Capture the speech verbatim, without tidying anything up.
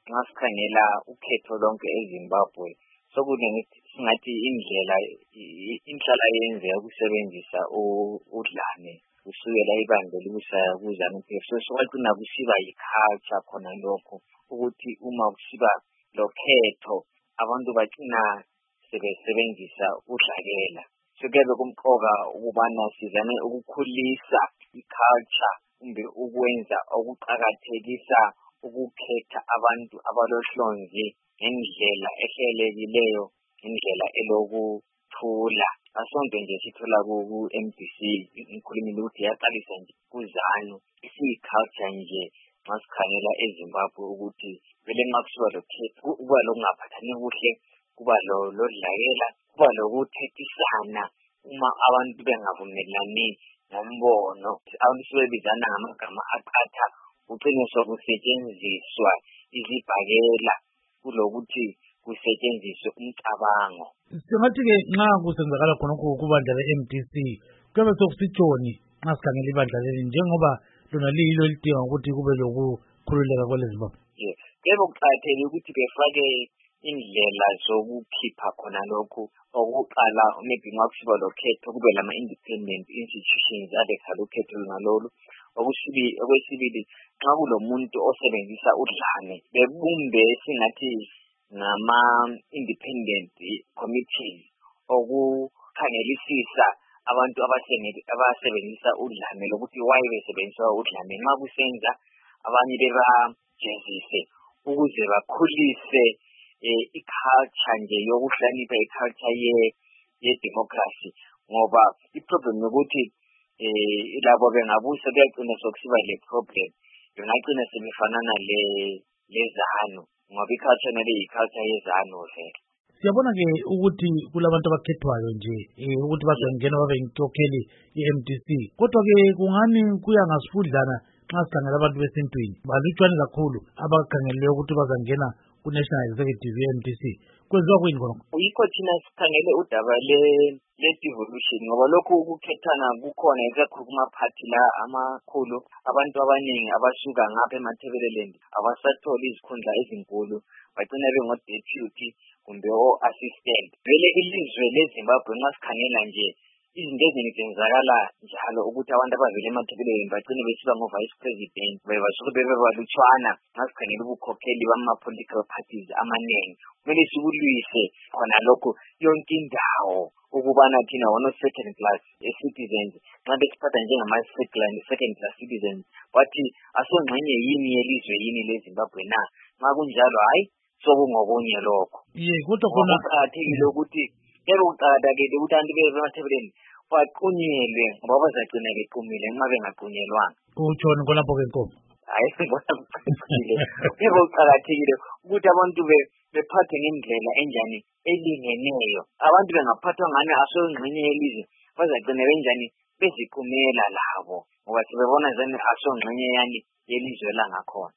nxa sikhangela ukhetho lonke eZimbabwe sokungathi indlela inhlala yenzeka ukusebenzisa udlame kusukela ibandla kusaya kuZANU-P F. So sokwacina kusiba yiculture khona lokho ukuthi uma kusiba lokhetho abantu bacina sebesebenzisa udlakela. So kube kumqoka ukubana sizame ukukhulisa iculture kumbe ukwenza okuqakathekisa ukukhetha abantu abalohlonzi ngendlela ehlelekileyo, ngendlela elokuthula. Asonto nje sithola ku-M D C ngikhulumile ukuthi yaqalisa nje kuZANU isiculture nje nxa sikhangela eZimbabwe ukuthi vele nxa kusiba lokhetho kuba lokungaphathani kuhle, kuba lodlakela, kuba lokuthethisana uma abantu bengavumelani ngombono, abantu sebebizana ngamagama aqatha kucine sokusetshenziswa izibhakela kulokuthi kusetshenziswe umcabango. Singathi-ke nxa kusenzakala khonokho kubandla le-M D C kuyabe sokusitshoni nxa sikhangela ibandla leli njengoba lona liyilo lidinga ukuthi kube lokukhululeka kweleZimbabwe? Kuyebe kuqakathekile ukuthi befake indlela zokukhipha khona lokhu. Okokuqala, maybe nxa kusiba lokhetho kube lama-independent institutions adekhala ukhetho ngalolu. Okwesibili, nxa kulomuntu osebenzisa udlame bebumbe singathi ngama-independent committees okukhangelisisa abantu abasebenzisa udlame lokuthi why besebenzisa udlame. Nxa kusenza abanye bebajezise ukuze bakhulise iculture nje yokuhlanipha, iculture ye-democracy, ngoba iproblem yokuthi labo bengabusa kuyagcina sokusiba le problem, bengagcina sebefanana le-ZANU ngoba iculture nale yi-culture ye-ZANU vele. Siyabona-ke ukuthi kulabantu abakhethwayo nje ukuthi bazongena babe yinkokheli ye-M D C, kodwa-ke kungani kuya ngasifudlana nxa sikhangela abantu besintwini balutshwane kakhulu abakhangeleleyo ukuthi bazangena ku-National Executive ye-M D C. Kwenziwa kuyini khona? Yikho thina sikhangele udaba le-devolution ngoba lokhu ukukhethana kukhona ikakhulu kumaphathi la amakhulu. Abantu abaningi abasuka ngapha eMatabeleland abasatholi izikhundla ezinkulu, bagcina bengo-deputy kumbe o-assistant. Vele ilizwe leZimbabwe nxa sikhangela nje izinto eziningi zenzakala njalo ukuthi abantu abavela eMatabeleland bagcine besiba ngo-vice president, basuke bebe balutshwana nxa sikhangela ubukhokheli bama-political parties amanengi. Kumele sikulwise khona lokho yonke indawo ukubana thina wono second class citizens nxa besiphatha njengama-second class citizens bathi asongxenye yini yelizwe yini leZimbabwe na. Nxa kunjalo hayi sokungokunye lokho. Ye kodwa khona kuqakathekile ukuthi kube kuqakathekile ukuthi abantu bemathebeleni baqunyelwe ngoba bazagcina bequmile nxa bengaqunyelwanga. Utshoni khonapho ke Nkomo? Hayi singona kuqakathekile. Kube kuqakathekile ukuthi abantu bephathe ngendlela enjani elingeneyo. Abantu bengaphathwa ngani asongxenye yelizwe bazagcina benjani beziqumela labo ngoba sebebona zani asongxenye yani yelizwe langakhona.